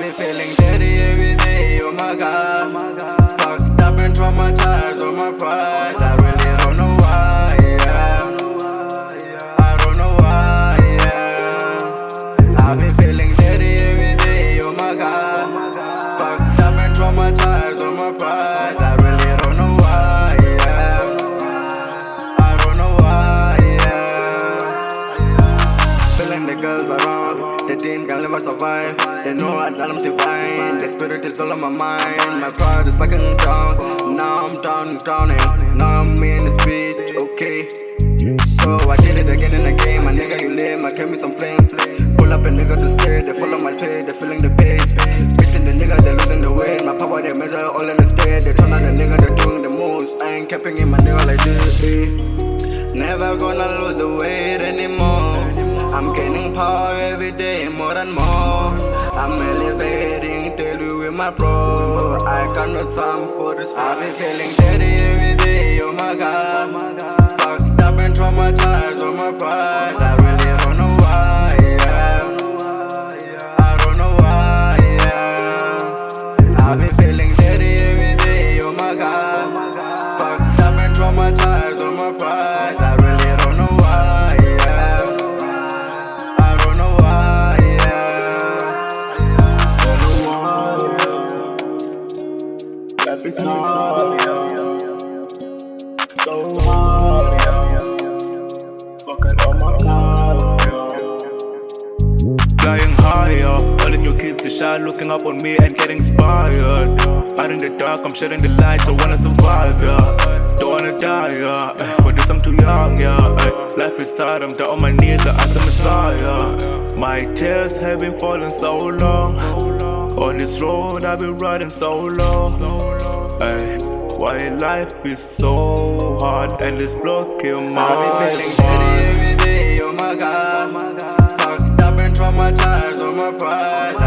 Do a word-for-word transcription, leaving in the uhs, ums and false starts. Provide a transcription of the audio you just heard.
been feeling dirty every day, oh my god. Fucked up and traumatized on my pride. I really don't know why, yeah. I don't know why, yeah. I've been feeling dirty every day, oh my god. Fucked up and traumatized on my pride. I really don't know why, yeah. I don't know why, yeah. Feeling the girls around, the team can never survive. They know I done I'm divine. The spirit is all on my mind. My pride is back in town. Now I'm down and drowning. Now I'm in the speed, okay. So I did it again and again. My nigga, you lame, I came with some flame. Pull up a nigga to stay, they follow my trade, they feeling the bass. Bitching the nigga, they losing the weight. My power, they measure all in the state. They turn out the nigga, they doing the most. I ain't capping in my nigga like this, eh. Never gonna lose the weight anymore. I'm gaining power every day, more and more. I'm elevating daily with my bro. I cannot stand for this. I've been feeling dirty every day, oh my god. Fucked up and traumatized on my pride. I really don't know why, yeah. I don't know why, yeah. I've been feeling dirty every day, oh my god. Fucked up and traumatized on my pride. I really don't know why, yeah. I don't know why, yeah. Life is hard, yeah. So hard, yeah. Fucking all my cars, yeah. Flying higher, telling your kids to shine, looking up on me and getting inspired. Out in the dark, I'm shedding the light, I wanna survive, yeah. Don't wanna die, yeah. Ay, for this I'm too young, yeah. Ay, life is hard, I'm down on my knees, I ask the Messiah. My tears have been falling so long. On this road I've been riding so long. Ay, why life is so hard and it's blocking my I've been feeling dirty every day, oh my god. Fucked up and traumatized on my pride.